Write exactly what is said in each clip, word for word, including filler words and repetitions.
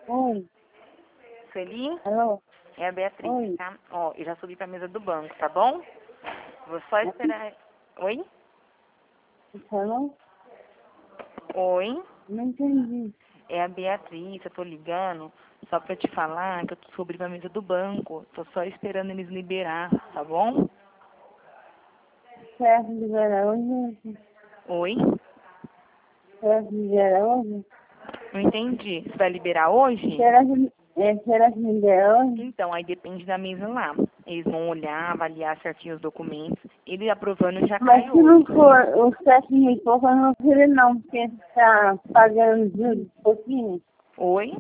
Oi. Sueli, Alô? é a Beatriz, Oi. tá? Ó, eu já subi pra mesa do banco, tá bom? Vou só esperar. Oi? Alô? Oi? Não entendi. É a Beatriz, eu tô ligando só pra te falar que eu subi pra mesa do banco. Tô só esperando eles liberar, tá bom? Certo, libera hoje? Oi? Certo, libera hoje? Não entendi. Você vai liberar hoje? Será que, é, será que libera hoje? Então, aí depende da mesa lá. Eles vão olhar, avaliar certinho os documentos. Ele aprovando já Mas cai se não hoje. for os sete mil e pouco, eu não vou querer não, porque está pagando juros um pouquinho. Oi?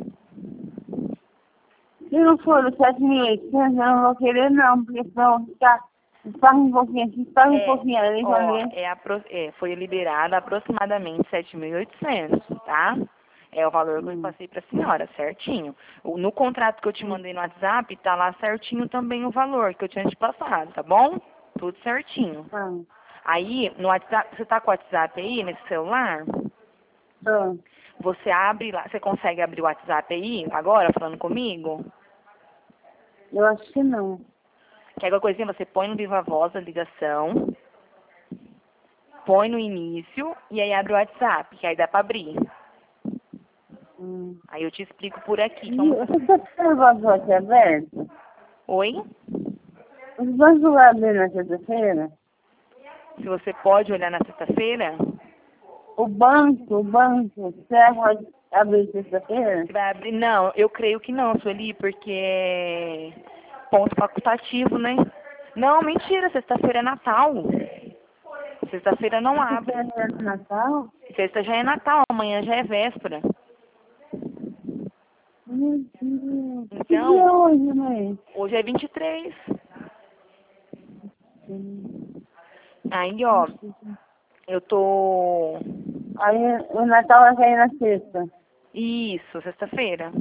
Se não for os sete mil e oitocentos, eu não vou querer não, porque senão ficar, paga um pouquinho aqui, paga um É, pouquinho ali ó, também. é, apro- é, foi liberado aproximadamente sete mil e oitocentos, tá? É o valor que eu Hum, passei para a senhora, certinho. O- No contrato que eu te hum, mandei no WhatsApp, tá lá certinho também o valor que eu tinha te passado, tá bom? Tudo certinho. tá. Aí, no WhatsApp, você tá com o WhatsApp aí, nesse celular? Tô. Você abre lá, você consegue abrir o WhatsApp aí, agora, falando comigo? Eu acho que não. Que alguma coisinha você põe no Viva Voz a ligação, põe no início e aí abre o WhatsApp, que aí dá pra abrir. Hum. Aí eu te explico por aqui E como você você... está tendo o voto aberto? Oi? Os bancos lá abrir na sexta-feira? Se você pode olhar na sexta-feira, O banco, o banco, você pode abrir sexta-feira? você vai abrir... Não, eu creio que não, Sueli, porque é ponto facultativo, né? Não, mentira, sexta-feira é Natal. Sexta-feira não abre. Sexta-feira é Natal? Sexta já é Natal, amanhã já é véspera. Meu Deus. Que dia Então, é hoje, mãe? hoje é vinte e três. Hum, Aí, ó, eu tô... Aí o Natal vai cair na sexta. Isso, sexta-feira.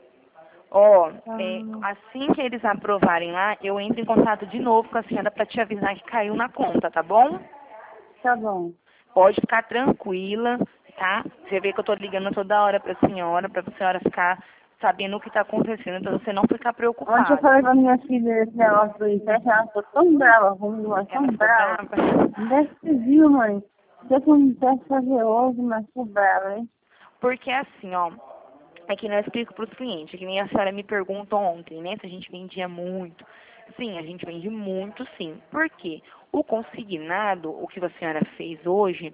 Ó, é, Ah, assim que eles aprovarem lá, eu entro em contato de novo com a senhora para te avisar que caiu na conta, tá bom? tá bom. Pode ficar tranquila, tá? Você vê que eu tô ligando toda hora pra senhora, pra senhora ficar sabendo o que tá acontecendo, pra você não ficar Ontem eu preocupada. falei pra minha filha esse negócio do empréstimo, ela ficou tão brava comigo, mas Ela tão ficou brava. brava? Não deve ser viu, mãe. Você que não quer fazer hoje, mas ficou brava, hein? Porque assim, ó, é que não explico para os clientes, que nem a senhora me perguntou ontem, né, se a gente vendia muito. Sim, a gente vende muito, sim. Por quê? O consignado, o que a senhora fez hoje,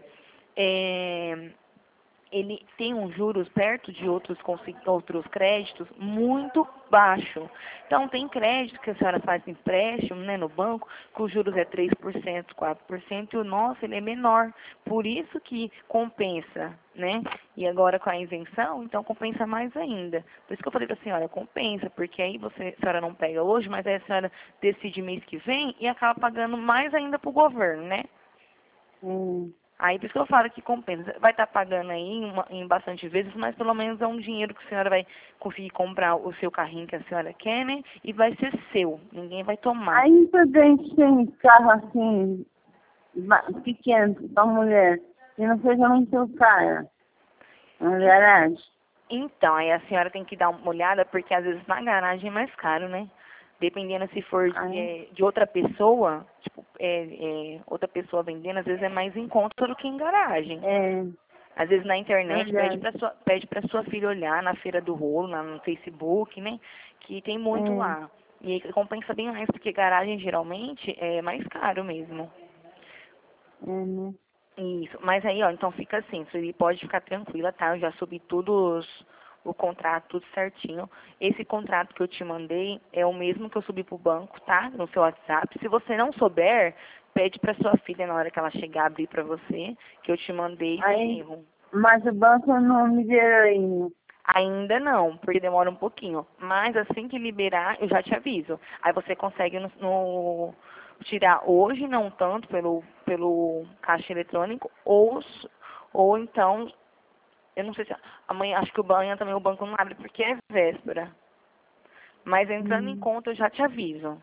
é, ele tem um juros perto de outros, consi- outros créditos muito baixo. Então, tem crédito que a senhora faz empréstimo, né, no banco, que os juros é três por cento, quatro por cento, e o nosso ele é menor. Por isso que compensa, né? E agora com a isenção, então compensa mais ainda. Por isso que eu falei para a senhora, compensa, porque aí você, a senhora não pega hoje, mas aí a senhora decide mês que vem e acaba pagando mais ainda para o governo, né? Hum, Aí por isso que eu falo que compensa. Vai estar pagando aí em, uma- em bastante vezes, mas pelo menos é um dinheiro que a senhora vai conseguir comprar o seu carrinho que a senhora quer, né? E vai ser seu. Ninguém vai tomar. Aí também tem carro assim, ba- pequeno pra mulher, que não seja muito cara, na garagem. Então, aí a senhora tem que dar uma olhada, porque às vezes na garagem é mais caro, né? Dependendo se for de, Aí, é, de outra pessoa, tipo, é, é, outra pessoa vendendo, às vezes é mais em conta do que em garagem. é, Às vezes na internet pede verdade. para sua, pede para sua filha olhar na feira do rolo, lá no Facebook, né? Que tem muito É, lá. E aí compensa bem mais, porque garagem geralmente é mais caro mesmo. é, né? Isso. Mas aí, ó, então fica assim, você pode ficar tranquila, tá? Eu já subi todos o contrato, tudo certinho. Esse contrato que eu te mandei é o mesmo que eu subi pro banco, tá? No seu WhatsApp. Se você não souber, pede para sua filha na hora que ela chegar a abrir para você, que eu te mandei sem Aí, erro. mas o banco não me deu ainda. Ainda não, porque demora um pouquinho. Mas assim que liberar, eu já te aviso. Aí você consegue no, no- tirar hoje, não tanto pelo, pelo caixa eletrônico, ou, s- ou então, eu não sei se amanhã, acho que o banho também o banco não abre porque é véspera. Mas entrando em Hum, conta, eu já te aviso,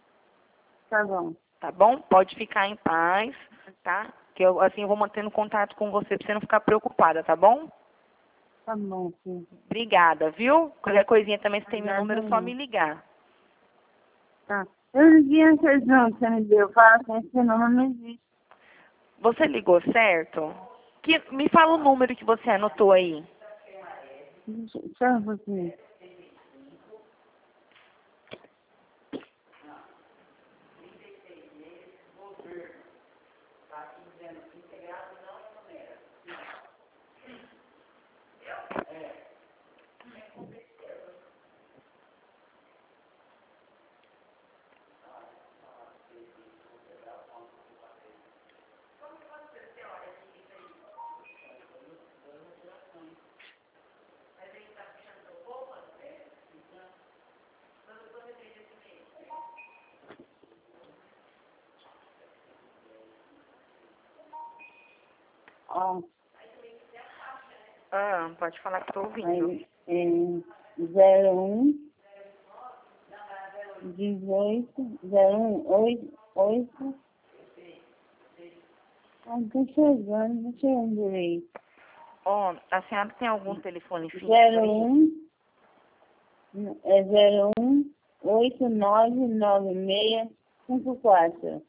tá bom. tá bom? Pode ficar em paz, tá? Que eu assim eu vou mantendo contato com você pra você não ficar preocupada, tá bom? Tá bom, sim. Obrigada, viu? Qualquer coisinha também, se tem meu número, é só me ligar. Tá. Eu liguei a questão que você me deu. Fala que esse número não existe. Você ligou certo? Que, me fala o número que você anotou aí. Deixa deixa eu ver um pouquinho. Ó, Ah, pode falar que estou ouvindo. aí, é zero um, dezoito, zero um, oito, oito. Ah, não tô chegando, não tô chegando direito. Ó, a senhora tem algum telefone fixo zero aí? um, é zero um, oito nove nove seis cinco quatro.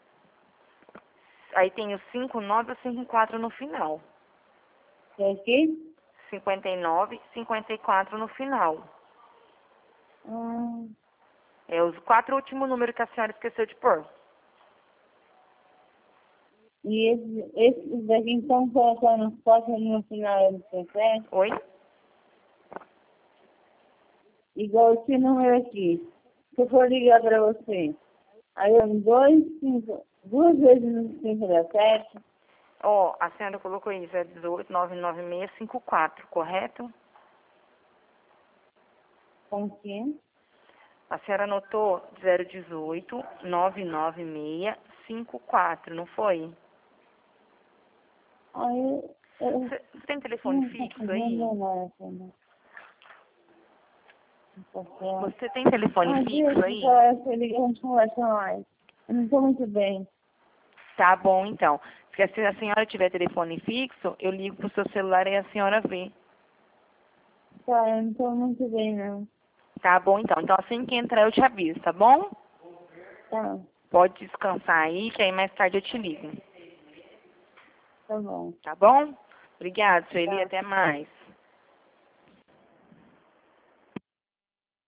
Aí tem o cinco nove ou cinco quatro no final. É aqui? cinquenta e nove, cinquenta e quatro no final. Ah, É os quatro últimos números que a senhora esqueceu de pôr. e esse, esse daqui então colocando os quatro no final do processo, Oi? igual esse número aqui. Se eu for ligar para você, aí eu dois, cinco, duas vezes no cinco da sete, Ó, a senhora colocou aí zero dezoito, nove nove seis cinco quatro, correto? com quem? A senhora anotou zero dezoito, nove nove seis cinco quatro, não foi? Aí eu, eu Você você tem telefone não estou fixo aí? fazendo nada também. Você tem telefone Ah, fixo deixa, aí? só essa ligação, a gente conversa mais. Eu não estou muito bem. Tá bom, então. Porque se a senhora tiver telefone fixo, eu ligo pro seu celular e a senhora vê. Tá, eu não estou muito bem, não. Tá bom, então. Então, assim que entrar, eu te aviso, tá bom? Tá, Pode descansar aí, que aí mais tarde eu te ligo. tá bom. Tá bom? Obrigada, Sueli. Tá. Até mais.